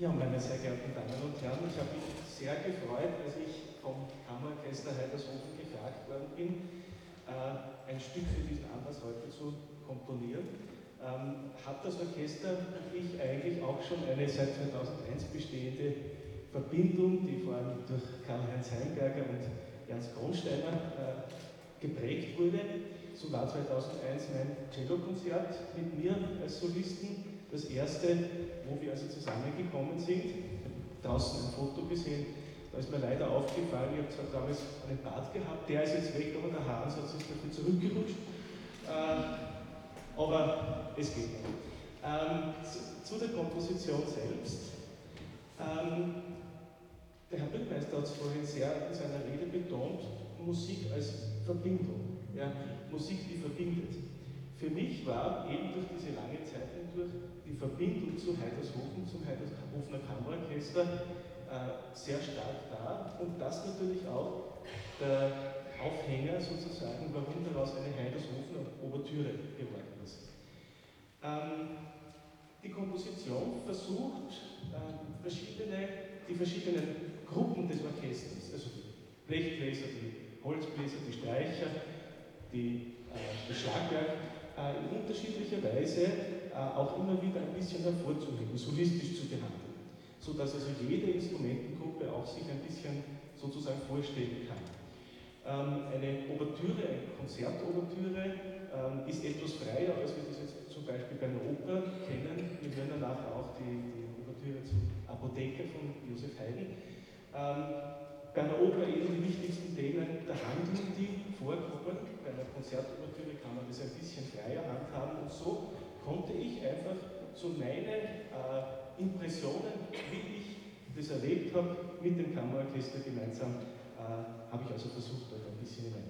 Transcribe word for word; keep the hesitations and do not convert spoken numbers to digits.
Ja, meine sehr geehrten Damen und Herren, ich habe mich sehr gefreut, als ich vom Kammerorchester Heidershofen gefragt worden bin, ein Stück für diesen Anlass heute zu komponieren. Ähm, hat das Orchester und ich eigentlich auch schon eine seit zweitausendeins bestehende Verbindung, die vor allem durch Karl-Heinz Heimberger und Ernst Kronsteiner äh, geprägt wurde. So war zweitausendeins mein Cellokonzert mit mir als Solisten das erste, wo wir also zusammengekommen sind. Ich habe draußen ein Foto gesehen, da ist mir leider aufgefallen, ich habe zwar damals einen Bart gehabt, der ist jetzt weg, aber der Haaransatz ist dafür zurückgerutscht. Äh, aber es geht noch. Ähm, zu, zu der Komposition selbst. Ähm, der Herr Bürgermeister hat es vorhin sehr in seiner Rede betont, Musik als Verbindung, ja, Musik, die verbindet. Für mich war eben durch diese lange Zeit hindurch die Verbindung zu Heidershofen, zum Heidershofener Kammerorchester äh, sehr stark da und das natürlich auch der Aufhänger sozusagen, warum daraus eine Heidershofener Ouvertüre geworden ist. Ähm, die Komposition versucht, äh, verschiedene, die verschiedenen Gruppen des Orchesters, also die Blechbläser, die Holzbläser, die Streicher, die, äh, das Schlagwerk, äh, in unterschiedlicher Weise äh, auch immer wieder ein bisschen hervorzuheben, solistisch zu behandeln, sodass also jede Instrumentengruppe auch sich ein bisschen sozusagen vorstellen kann. Ähm, eine Ouvertüre, eine Konzertouvertüre ähm, ist etwas freier, als wir das jetzt zum Beispiel bei einer Oper kennen. Wir hören ja nachher auch die, die Ouvertüre zum Apotheker von Joseph Haydn. Ähm, bei einer Oper eben die wichtigsten Themen der Handlung, die vorkommen. Bei einer Konzertouvertüre kann man das ein bisschen freier handhaben und so konnte ich einfach so meine äh, Impressionen, wie ich das erlebt habe, mit dem Kammerorchester gemeinsam, äh, habe ich also versucht, dort ein bisschen in